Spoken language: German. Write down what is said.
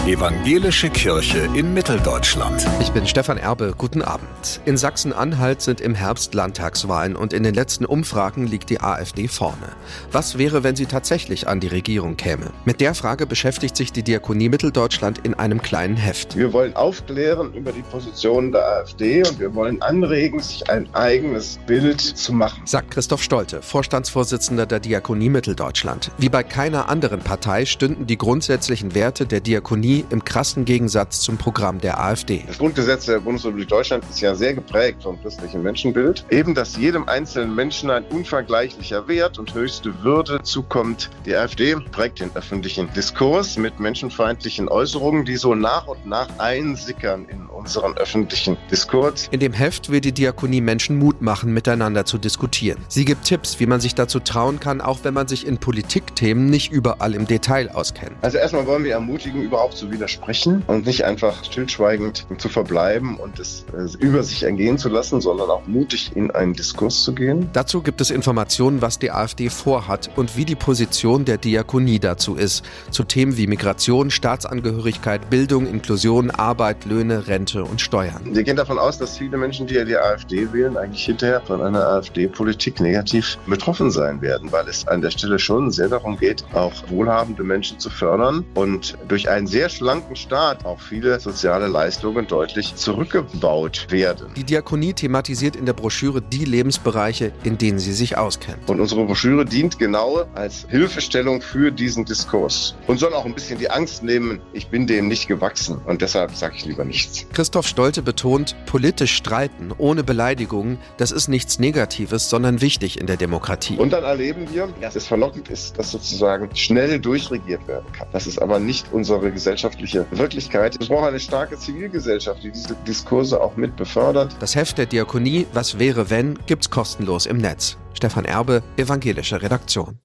Evangelische Kirche in Mitteldeutschland. Ich bin Stefan Erbe, guten Abend. In Sachsen-Anhalt sind im Herbst Landtagswahlen und in den letzten Umfragen liegt die AfD vorne. Was wäre, wenn sie tatsächlich an die Regierung käme? Mit der Frage beschäftigt sich die Diakonie Mitteldeutschland in einem kleinen Heft. Wir wollen aufklären über die Positionen der AfD und wir wollen anregen, sich ein eigenes Bild zu machen, sagt Christoph Stolte, Vorstandsvorsitzender der Diakonie Mitteldeutschland. Wie bei keiner anderen Partei stünden die grundsätzlichen Werte der Diakonie im krassen Gegensatz zum Programm der AfD. Das Grundgesetz der Bundesrepublik Deutschland ist ja sehr geprägt vom christlichen Menschenbild. Eben, dass jedem einzelnen Menschen ein unvergleichlicher Wert und höchste Würde zukommt. Die AfD prägt den öffentlichen Diskurs mit menschenfeindlichen Äußerungen, die so nach und nach einsickern in unseren öffentlichen Diskurs. In dem Heft will die Diakonie Menschen Mut machen, miteinander zu diskutieren. Sie gibt Tipps, wie man sich dazu trauen kann, auch wenn man sich in Politikthemen nicht überall im Detail auskennt. Also erstmal wollen wir ermutigen, überhaupt zu widersprechen und nicht einfach stillschweigend zu verbleiben und es über sich ergehen zu lassen, sondern auch mutig in einen Diskurs zu gehen. Dazu gibt es Informationen, was die AfD vorhat und wie die Position der Diakonie dazu ist, zu Themen wie Migration, Staatsangehörigkeit, Bildung, Inklusion, Arbeit, Löhne, Rente und Steuern. Wir gehen davon aus, dass viele Menschen, die die AfD wählen, eigentlich hinterher von einer AfD-Politik negativ betroffen sein werden, weil es an der Stelle schon sehr darum geht, auch wohlhabende Menschen zu fördern und durch einen sehr schlanken Staat auch viele soziale Leistungen deutlich zurückgebaut werden. Die Diakonie thematisiert in der Broschüre die Lebensbereiche, in denen sie sich auskennt. Und unsere Broschüre dient genau als Hilfestellung für diesen Diskurs und soll auch ein bisschen die Angst nehmen, ich bin dem nicht gewachsen und deshalb sage ich lieber nichts. Christoph Stolte betont, politisch streiten ohne Beleidigungen, das ist nichts Negatives, sondern wichtig in der Demokratie. Und dann erleben wir, dass es verlockend ist, dass sozusagen schnell durchregiert werden kann. Das ist aber nicht unsere gesellschaftliche Wirklichkeit. Es braucht eine starke Zivilgesellschaft, die diese Diskurse auch mit befördert. Das Heft der Diakonie, Was wäre wenn, gibt's kostenlos im Netz. Stefan Erbe, Evangelische Redaktion.